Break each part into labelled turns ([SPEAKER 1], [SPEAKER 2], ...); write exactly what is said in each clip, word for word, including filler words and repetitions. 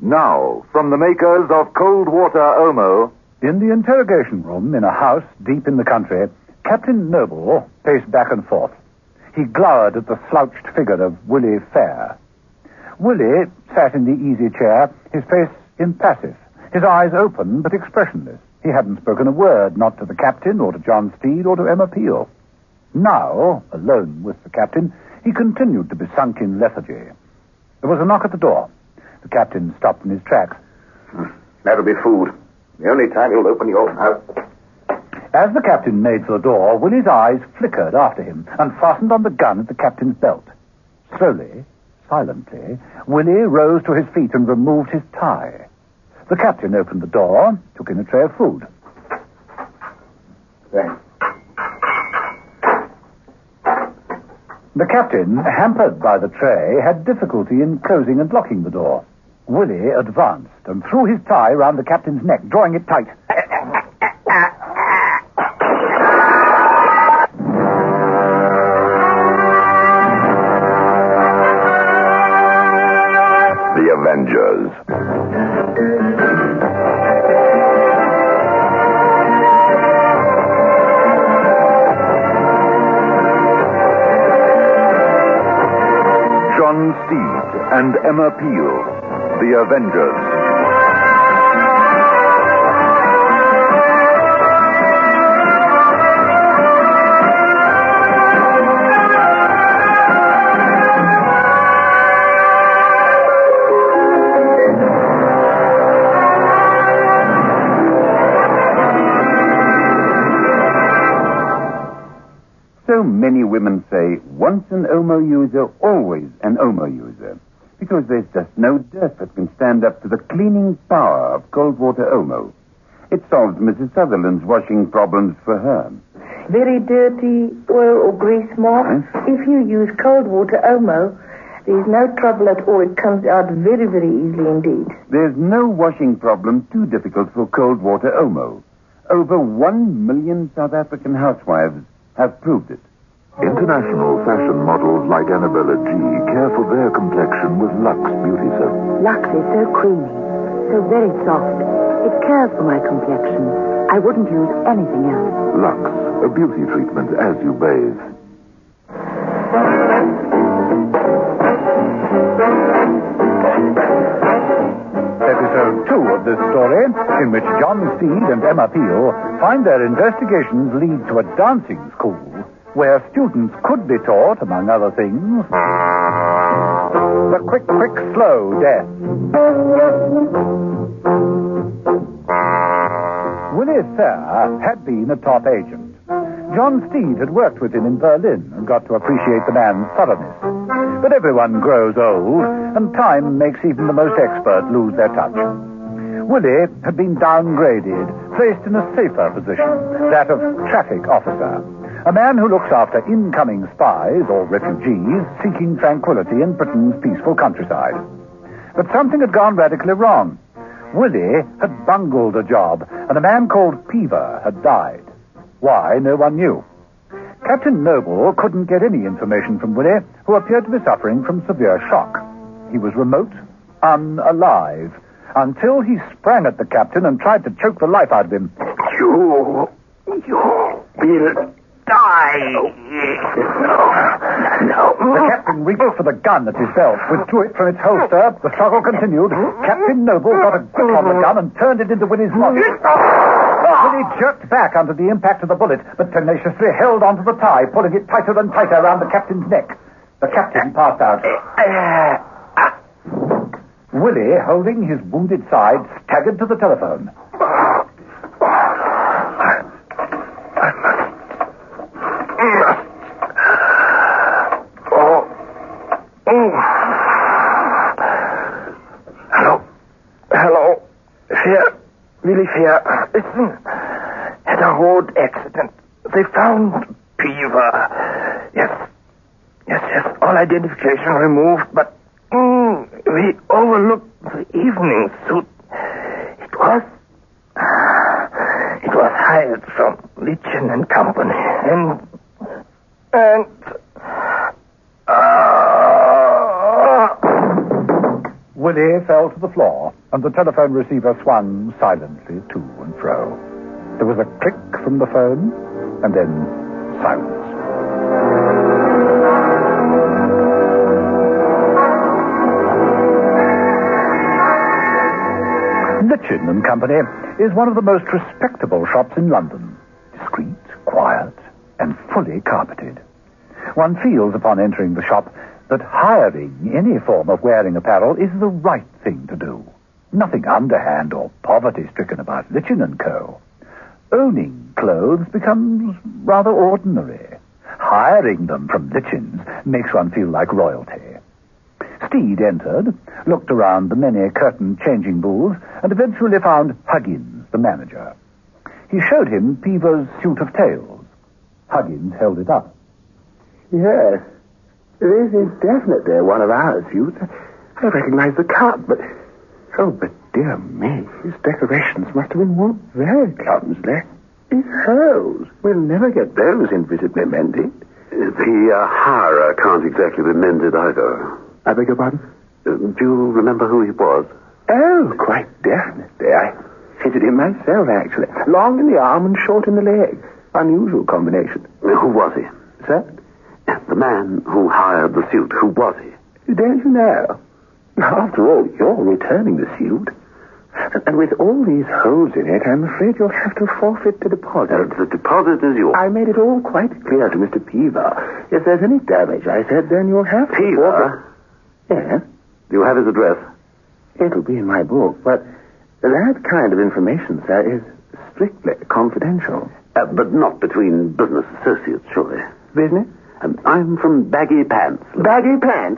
[SPEAKER 1] Now, from the makers of Cold Water Omo...
[SPEAKER 2] In the interrogation room in a house deep in the country, Captain Noble paced back and forth. He glowered at the slouched figure of Willie Fair. Willie sat in the easy chair, his face impassive, his eyes open but expressionless. He hadn't spoken a word, not to the captain or to John Steed or to Emma Peel. Now, alone with the captain, he continued to be sunk in lethargy. There was a knock at the door. The captain stopped in his tracks.
[SPEAKER 3] Hmm. That'll be food. The only time you'll open your mouth.
[SPEAKER 2] As the captain made for the door, Willie's eyes flickered after him and fastened on the gun at the captain's belt. Slowly, silently, Willie rose to his feet and removed his tie. The captain opened the door, took in a tray of food.
[SPEAKER 3] Thanks.
[SPEAKER 2] The captain, hampered by the tray, had difficulty in closing and locking the door. Willie advanced and threw his tie round the captain's neck, drawing it tight.
[SPEAKER 1] The Avengers. John Steed and Emma Peel. The Avengers.
[SPEAKER 4] So many women say, once an Omo user, always an Omo user. Because there's just no dirt that can stand up to the cleaning power of cold water Omo. It solves Missus Sutherland's washing problems for her.
[SPEAKER 5] Very dirty oil or grease marks.
[SPEAKER 4] Huh?
[SPEAKER 5] If you use cold water Omo, there's no trouble at all. It comes out very, very easily indeed.
[SPEAKER 4] There's no washing problem too difficult for cold water Omo. Over one million South African housewives have proved it.
[SPEAKER 1] International fashion models like Annabella G care for their complexion with Lux Beauty Soap.
[SPEAKER 6] Lux is so creamy, so very soft. It cares for my complexion. I wouldn't use anything else.
[SPEAKER 1] Lux, a beauty treatment as you bathe.
[SPEAKER 2] Episode two of this story, in which John Steed and Emma Peel find their investigations lead to a dancing school where students could be taught, among other things, the quick, quick, slow death. Willie Fair had been a top agent. John Steed had worked with him in Berlin and got to appreciate the man's thoroughness. But everyone grows old, and time makes even the most expert lose their touch. Willie had been downgraded, placed in a safer position, that of traffic officer. A man who looks after incoming spies or refugees seeking tranquility in Britain's peaceful countryside. But something had gone radically wrong. Willie had bungled a job, and a man called Peaver had died. Why, no one knew. Captain Noble couldn't get any information from Willie, who appeared to be suffering from severe shock. He was remote, unalive, until he sprang at the captain and tried to choke the life out of him.
[SPEAKER 3] You... you will... die. No. No.
[SPEAKER 2] The captain reached for the gun at his belt, withdrew it from its holster. The struggle continued. Captain Noble got a grip on the gun and turned it into Willie's nostril. Willie jerked back under the impact of the bullet, but tenaciously held onto the tie, pulling it tighter and tighter around the captain's neck. The captain passed out. Willie, holding his wounded side, staggered to the telephone.
[SPEAKER 3] Really fair. Listen. Had a road accident. They found Peaver. Yes. Yes, yes. All identification removed, but mm, we overlooked the evening suit. It was... It was hired from Litchen and Company. And... And... Uh,
[SPEAKER 2] Willie fell to the floor, and the telephone receiver swung silently to and fro. There was a click from the phone, and then silence. Litchin and Company is one of the most respectable shops in London. Discreet, quiet, and fully carpeted. One feels upon entering the shop that hiring any form of wearing apparel is the right thing to do. Nothing underhand or poverty-stricken about Litchin and Co. Owning clothes becomes rather ordinary. Hiring them from Litchins makes one feel like royalty. Steed entered, looked around the many curtain changing booths, and eventually found Huggins, the manager. He showed him Peever's suit of tails. Huggins held it up.
[SPEAKER 3] Yes, this is definitely one of our suits. I recognize the cut, but... Oh, but dear me, his decorations must have been worn very clumsily. His hose, we'll never get those invisibly mended.
[SPEAKER 7] The uh, hirer can't exactly be mended either.
[SPEAKER 3] I beg your pardon?
[SPEAKER 7] Uh, do you remember who he was?
[SPEAKER 3] Oh, quite definitely. I fitted him myself, actually. Long in the arm and short in the leg. Unusual combination.
[SPEAKER 7] Uh, who was he?
[SPEAKER 3] Sir?
[SPEAKER 7] The man who hired the suit, who was he?
[SPEAKER 3] Don't you know? After all, you're returning the suit. And with all these holes in it, I'm afraid you'll have to forfeit the deposit.
[SPEAKER 7] Uh, the deposit is yours.
[SPEAKER 3] I made it all quite clear to Mister Peever. If there's any damage, I said, then you'll have to
[SPEAKER 7] Peever?
[SPEAKER 3] forfeit. Yes?
[SPEAKER 7] Do you have his address?
[SPEAKER 3] It'll be in my book, but that kind of information, sir, is strictly confidential.
[SPEAKER 7] Uh, but not between business associates, surely.
[SPEAKER 3] Business?
[SPEAKER 7] Um, I'm from Baggy Pants.
[SPEAKER 3] Baggy Pants?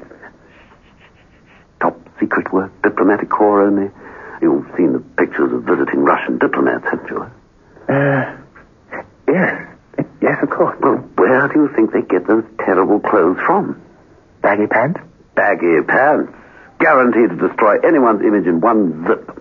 [SPEAKER 7] Top secret work, diplomatic corps only. You've seen the pictures of visiting Russian diplomats, haven't you?
[SPEAKER 3] Uh, yes. Yes, of course.
[SPEAKER 7] Well, where do you think they get those terrible clothes from?
[SPEAKER 3] Baggy Pants?
[SPEAKER 7] Baggy Pants. Guaranteed to destroy anyone's image in one zip.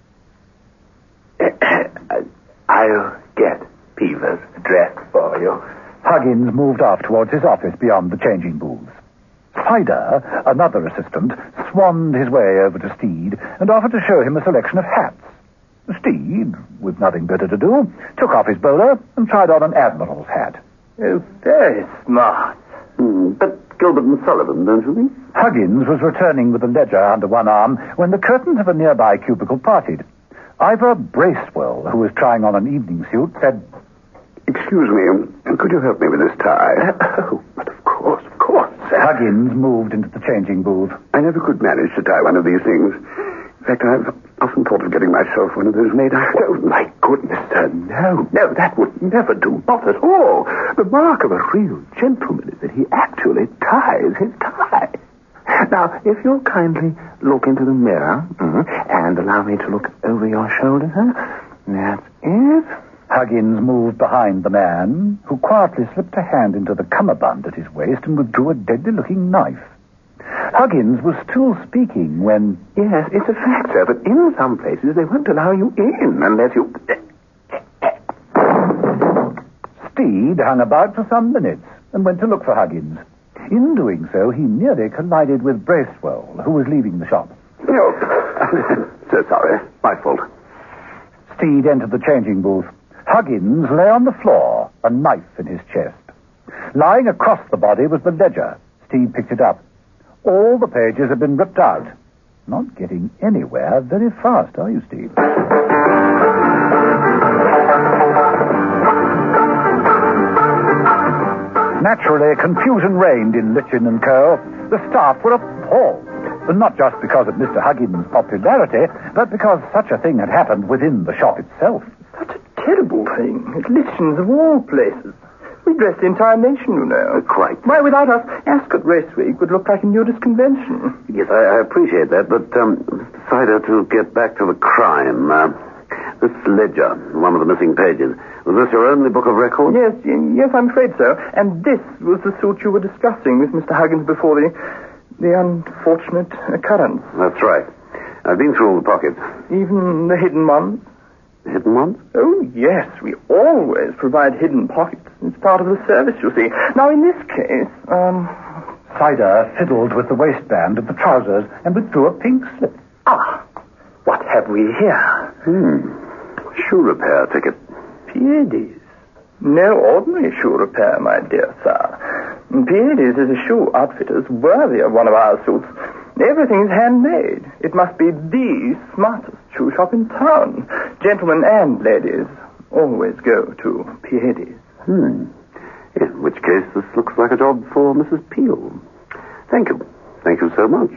[SPEAKER 3] I'll get Peever's address for you.
[SPEAKER 2] Huggins moved off towards his office beyond the changing booths. Spider, another assistant, swanned his way over to Steed and offered to show him a selection of hats. Steed, with nothing better to do, took off his bowler and tried on an admiral's hat.
[SPEAKER 3] Oh, very smart.
[SPEAKER 7] Hmm, but Gilbert and Sullivan, don't you think?
[SPEAKER 2] Huggins was returning with a ledger under one arm when the curtains of a nearby cubicle parted. Ivor Bracewell, who was trying on an evening suit, said,
[SPEAKER 7] Excuse me, could you help me with this tie?
[SPEAKER 3] Oh, but of course, of course, sir.
[SPEAKER 2] Huggins moved into the changing booth.
[SPEAKER 7] I never could manage to tie one of these things. In fact, I've often thought of getting myself one of those made. I
[SPEAKER 3] Oh, my goodness, sir, no, no, that would never do, not at all. The mark of a real gentleman is that he actually ties his tie. Now, if you'll kindly look into the mirror mm, and allow me to look over your shoulder, sir. That's it.
[SPEAKER 2] Huggins moved behind the man, who quietly slipped a hand into the cummerbund at his waist and withdrew a deadly-looking knife. Huggins was still speaking when...
[SPEAKER 3] Yes, it's a fact, sir, but in some places they won't allow you in unless you...
[SPEAKER 2] Steed hung about for some minutes and went to look for Huggins. In doing so, he nearly collided with Bracewell, who was leaving the shop.
[SPEAKER 7] No. So sorry. My fault.
[SPEAKER 2] Steed entered the changing booth. Huggins lay on the floor, a knife in his chest. Lying across the body was the ledger. Steed picked it up. All the pages had been ripped out. Not getting anywhere very fast, are you, Steve? Naturally, confusion reigned in Litchin and Co. The staff were appalled. And not just because of Mister Huggins' popularity, but because such a thing had happened within the shop itself.
[SPEAKER 3] Such a terrible thing. At Litchin's of all places. We dressed the entire nation, you know.
[SPEAKER 7] Uh, quite.
[SPEAKER 3] Why, without us, Ascot Race Week would look like a nudist convention.
[SPEAKER 7] Yes, I, I appreciate that, but, um, Cider, to get back to the crime, uh, this ledger, one of the missing pages, was this your only book of records?
[SPEAKER 3] Yes, y- yes, I'm afraid so. And this was the suit you were discussing with Mister Huggins before the, the unfortunate occurrence.
[SPEAKER 7] That's right. I've been through all the pockets.
[SPEAKER 3] Even the hidden ones?
[SPEAKER 7] Hidden ones?
[SPEAKER 3] Oh, yes, we always provide hidden pockets. It's part of the service, you see. Now, in this case, um,
[SPEAKER 2] Cider fiddled with the waistband of the trousers and withdrew a pink slip.
[SPEAKER 3] Ah, what have we here?
[SPEAKER 7] Hmm. Shoe repair ticket.
[SPEAKER 3] Piedis. No ordinary shoe repair, my dear sir. Piedis is a shoe outfitters worthy of one of our suits. Everything is handmade. It must be the smartest shoe shop in town. Gentlemen and ladies always go to Piedis.
[SPEAKER 7] Hmm. In which case, this looks like a job for Missus Peel. Thank you. Thank you so much.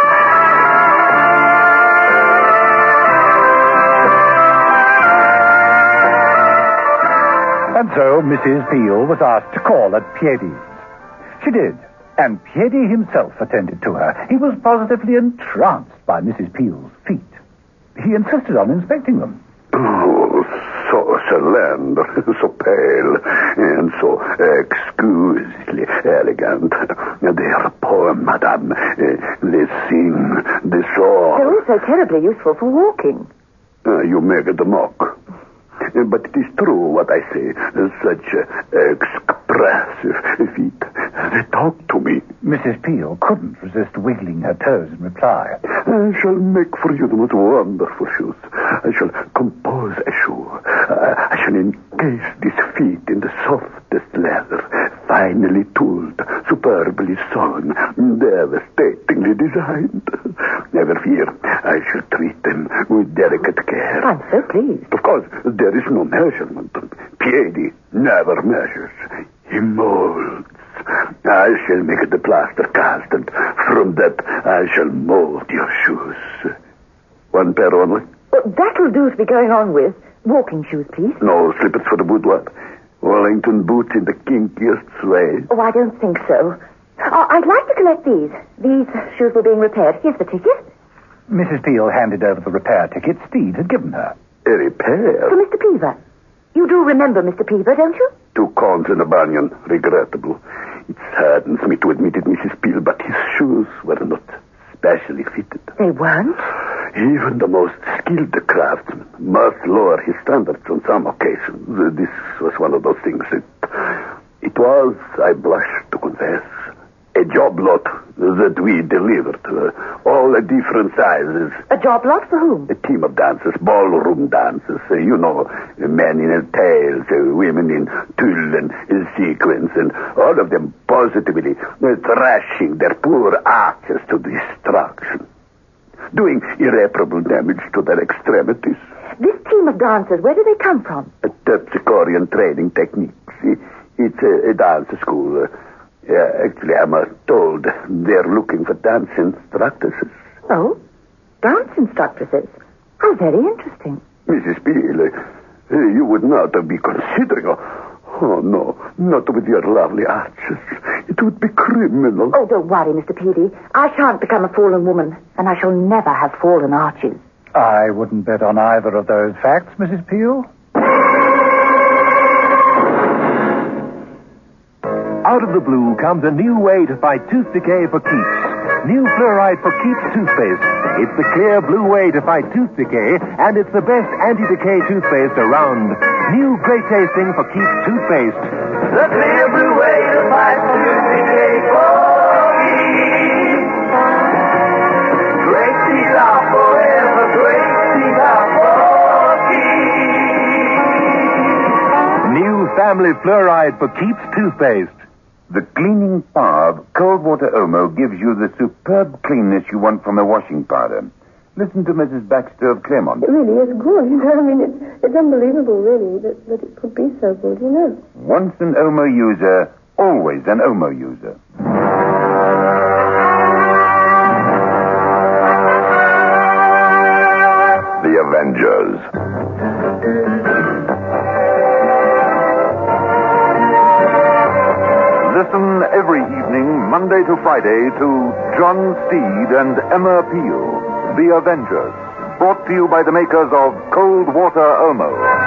[SPEAKER 2] And so Missus Peel was asked to call at Piedis. She did, and Piedi himself attended to her. He was positively entranced by Missus Peel's feet. He insisted on inspecting them.
[SPEAKER 1] Oh, so slender, so pale, and so exquisitely elegant. They are poor, madame. They sing, they soar.
[SPEAKER 6] They're also terribly useful for walking.
[SPEAKER 1] Uh, you make the mock. But it is true what I say. Such uh, expressive feet. They talk to me.
[SPEAKER 2] Missus Peel couldn't resist wiggling her toes in reply.
[SPEAKER 1] I shall make for you the most wonderful shoes. I shall compose a shoe. Uh, I shall encase these feet in the softest leather, finely tooled, superbly sewn, devastatingly designed. Never fear, I shall treat them with delicate care.
[SPEAKER 6] I'm so pleased.
[SPEAKER 1] Of course, there is no measurement. Piedi never measures. He molds. I shall make the plaster cast, and from that I shall mold your shoes. One pair only?
[SPEAKER 6] Well, that'll do to be going on with. Walking shoes, please.
[SPEAKER 1] No slippers for the boudoir. Wellington boots in the kinkiest way.
[SPEAKER 6] Oh, I don't think so. Oh, I'd like to collect these. These shoes were being repaired. Here's the ticket.
[SPEAKER 2] Missus Peel handed over the repair ticket Steed had given her.
[SPEAKER 1] A repair?
[SPEAKER 6] For Mister Peaver. You do remember Mister Peaver, don't you?
[SPEAKER 1] Two corns and a banyan. Regrettable. It saddens me to admit it, Missus Peel, but his shoes were not specially fitted.
[SPEAKER 6] They weren't?
[SPEAKER 1] Even the most skilled craftsman must lower his standards on some occasions. This was one of those things. It, it was, I blush to confess, a job lot that we delivered. Uh, all at different sizes.
[SPEAKER 6] A job lot for whom?
[SPEAKER 1] A team of dancers, ballroom dancers. Uh, you know, men in tails, uh, women in tulle and uh, sequins, and all of them positively uh, thrashing their poor arches to destruction. Doing irreparable damage to their extremities.
[SPEAKER 6] This team of dancers, where do they come from?
[SPEAKER 1] A Terpsichorean training techniques. It's a, a dance school. Uh, yeah, actually, I'm uh, told they're looking for dance instructresses.
[SPEAKER 6] Oh? Dance instructresses? How very interesting.
[SPEAKER 1] Missus Peel, uh, you would not be considering... Oh, oh, no, not with your lovely arches. It would be criminal.
[SPEAKER 6] Oh, don't worry, Mister Peavy. I shan't become a fallen woman, and I shall never have fallen arches.
[SPEAKER 2] I wouldn't bet on either of those facts, Missus Peel.
[SPEAKER 8] Out of the blue comes a new way to fight tooth decay for keeps. New Fluoride for Keeps toothpaste. It's the clear blue way to fight tooth decay, and it's the best anti-decay toothpaste around. New great tasting for Keeps toothpaste.
[SPEAKER 3] The clear blue way to fight tooth decay for Keeps. Great teeth are forever, great teeth are for Keeps.
[SPEAKER 8] New Family Fluoride for Keeps toothpaste.
[SPEAKER 4] The cleaning power of cold water Omo gives you the superb cleanness you want from a washing powder. Listen to Missus Baxter of Claremont.
[SPEAKER 5] It really is good. I mean, it's, it's unbelievable, really, that, that it could be so good, you know.
[SPEAKER 4] Once an Omo user, always an Omo user.
[SPEAKER 1] The Avengers.
[SPEAKER 8] Listen every evening, Monday to Friday, to John Steed and Emma Peel, The Avengers, brought to you by the makers of Cold Water Omo.